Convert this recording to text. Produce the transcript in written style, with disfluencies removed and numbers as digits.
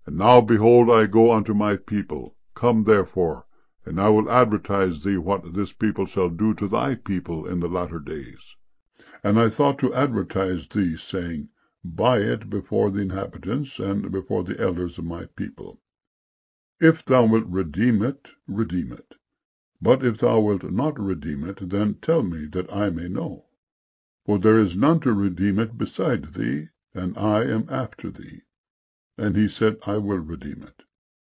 And now, behold, I go unto my people. Come therefore, and I will advertise thee what this people shall do to thy people in the latter days. And I thought to advertise thee, saying, Buy it before the inhabitants, and before the elders of my people. If thou wilt redeem it, redeem it. But if thou wilt not redeem it, then tell me, that I may know. For there is none to redeem it beside thee, and I am after thee. And he said, I will redeem it.